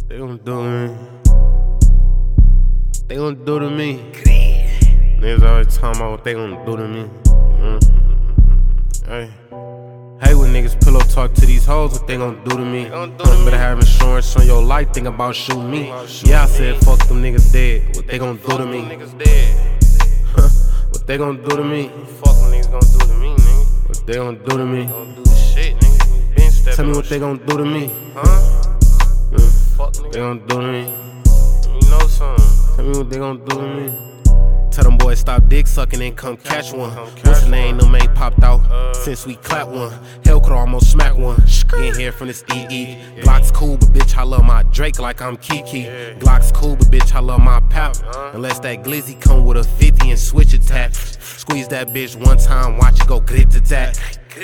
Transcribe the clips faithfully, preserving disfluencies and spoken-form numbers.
They gon' do to me. They gon' do to me. Niggas always talking about what they gon' do to me. Mm-hmm. Hey. Hey, when niggas pillow talk to these hoes, what they gon' do to me? Huh, better have insurance on your life, think about shooting me. Yeah, I said fuck them niggas dead. What they gon' do to me? Huh, what they gon' do to me? Fuck them niggas gon' do to me, nigga. What they gon' do to me? Gon' do shit, nigga. Been stepping Tell me on what they shit. gon' do to me? Huh? Uh, Fuck They nigga. gon' do to me? You know something. Tell me what they gon' do to me? Tell them boys stop dick sucking and come catch one. What's the name? Them ain't popped out since we clapped one. Hell could almost smack one. Ain't here from this E E. Glock's cool, but bitch, I love my Drake like I'm Kiki. Glock's cool, but bitch, I love my pap. Unless that glizzy come with a fifty and switch attack. Squeeze that bitch one time, watch it go grit attack.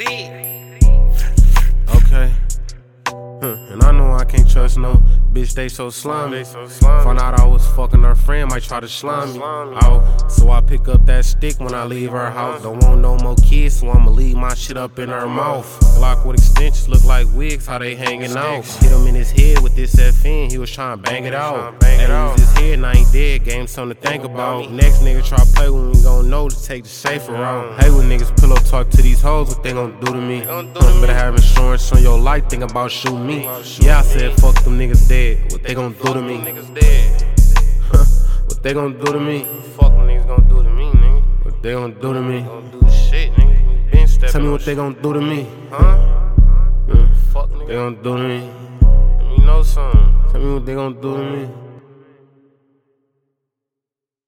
Okay. Huh, and I know I can't trust no bitch, they so slimy. They so slimy. Found out I was fucking her friend, might try to slime me. Out. So I pick up that stick when I leave her house. Don't want no more kids, so I'ma leave my shit up in her mouth. Glock with extensions look like wigs, how they hanging out. Hit him in his head with this F N, he was trying to bang it out. bang it They out. use his head, and I ain't dead, game something to think about. Next nigga try to play with me, gon' know to take the safer route. Hey, when niggas pillow talk to these hoes, what they gon' do to me? gon' do to Huh, me. better have insurance on your life, think about shooting me. Yeah, I said fuck them niggas dead, what they gon' do to me? Niggas dead. Huh, what they gon' do to me? Fuck them niggas gon' do to me, nigga. What they gon' do to me? Gon' do shit, nigga. Been stepping Tell me on what they shit. gon' do to me? Huh? Uh, Fuck They nigga. gon' do to me? You know something. Tell me what they gon' do to me?